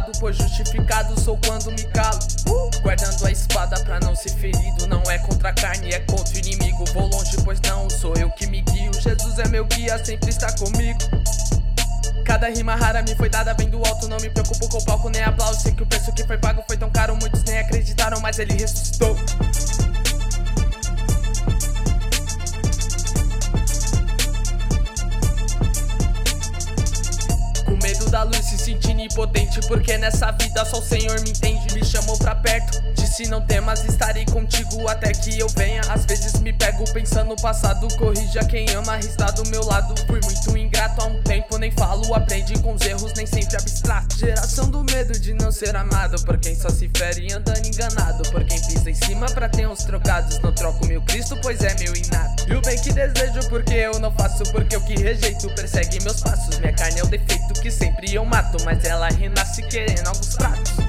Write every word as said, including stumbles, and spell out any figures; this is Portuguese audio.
lado, pois justificado sou quando me calo. uh! Guardando a espada pra não ser ferido. Não é contra a carne, é contra o inimigo. Vou longe, pois não sou eu que me guio. Jesus é meu guia, sempre está comigo. Cada rima rara me foi dada bem do alto. Não me preocupo com o palco nem aplauso. Sei que o preço que foi pago foi tão caro. Muitos nem acreditaram, mas ele ressuscitou. Com medo da luz, se sentindo impotente, porque nessa vida só o Senhor me entende. Me chamou pra perto, disse não temas, estarei contigo até que eu venha. Às vezes me pego pensando no passado, corrija quem ama, está do meu lado. Fui muito ingrato há um tempo, nem falo, aprende com os erros, nem sempre abstrato. Geração do medo de não ser amado, por quem só se fere andando enganado. Por quem pisa em cima pra ter uns trocados, não troco meu Cristo, pois é meu inato. E o bem que desejo, porque eu não faço, porque o que rejeito persegue meus passos. Minha carne é o defeito que sempre eu mato, mas ela renasce querendo alguns pratos.